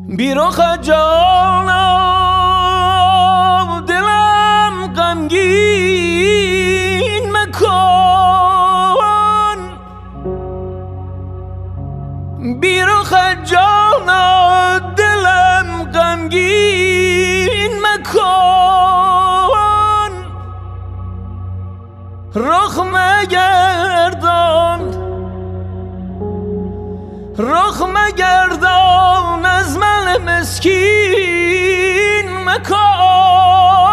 بیرخ جانم دلم غمگین مکن، بیرخ جانم دلم غمگین مکن، رخ مگردان از من مسکین مکن.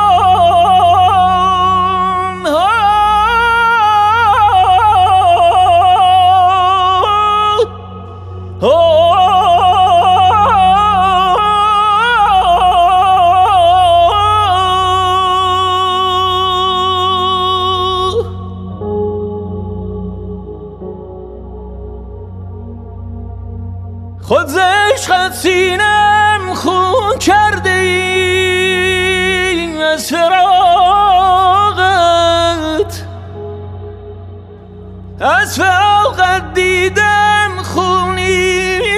خود ز عشقت سینم خون کرده ای، از فراقت دیدم خونین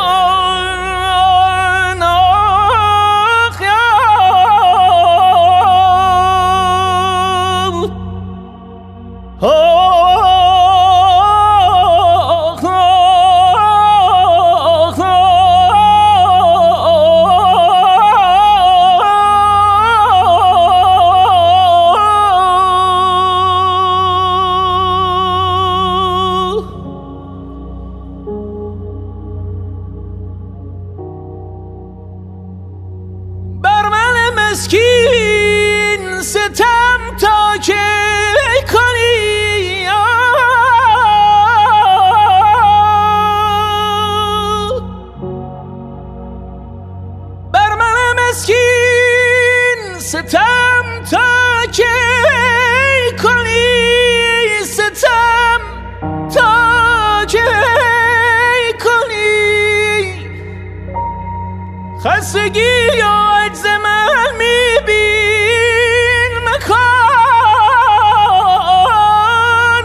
مکن. آخ مسکین ستم تا که کنی، بر من مسکین ستم تا که کنی، ستم تا که کنی، خستگی و عجز من میبین مکن،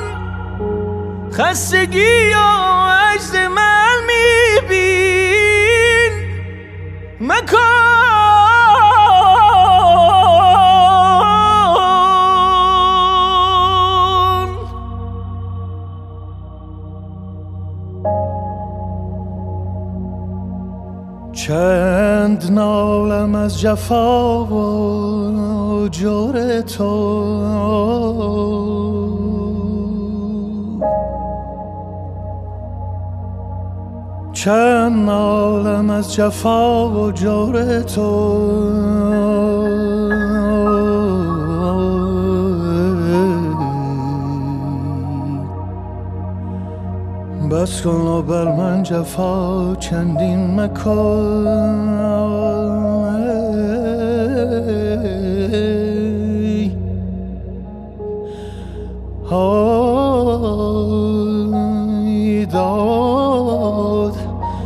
خستگی و عجز من میبین مکن. چند نالم از جفا و جور تو، چند نالم از جفا و جور تو، بس کن و بر من جفا چندین مکن. ای داد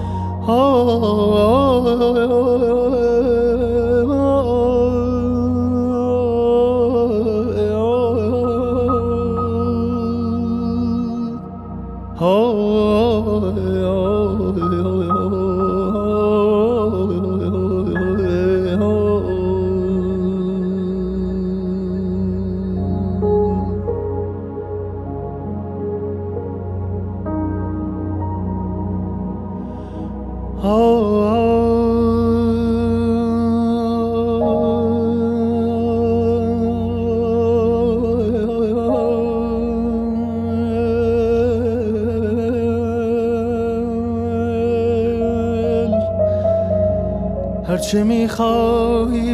هرچه میخوای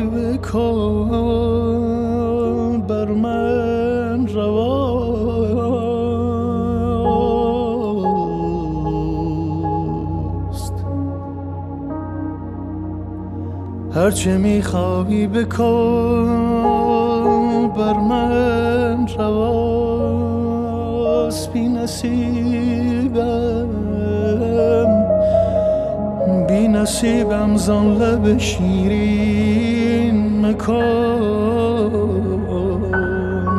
بکن بر من رواست، هرچه میخوای بکن بر من رواست. بی نصیبم بی نصیبم زان لب شیرین مکن.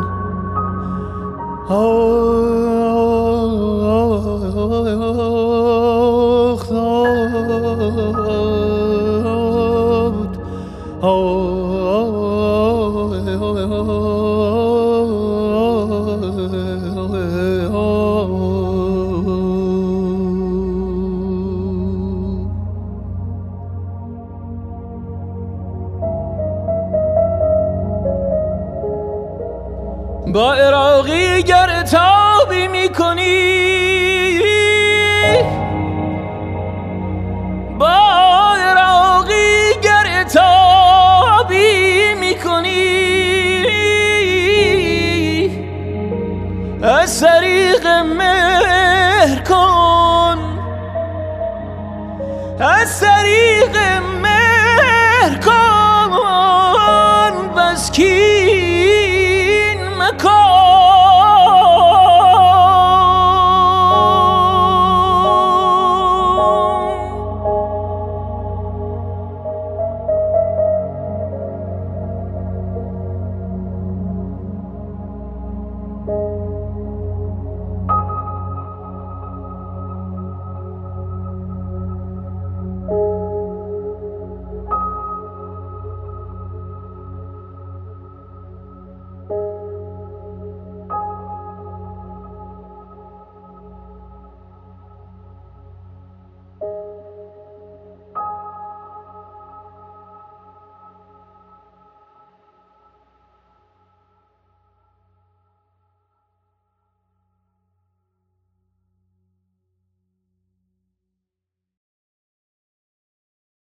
آخ با عراقی گر تابی میکنی، با عراقی گر تابی میکنی، از طریق مهر کن، از طریق مهر کن، بس کین مکن.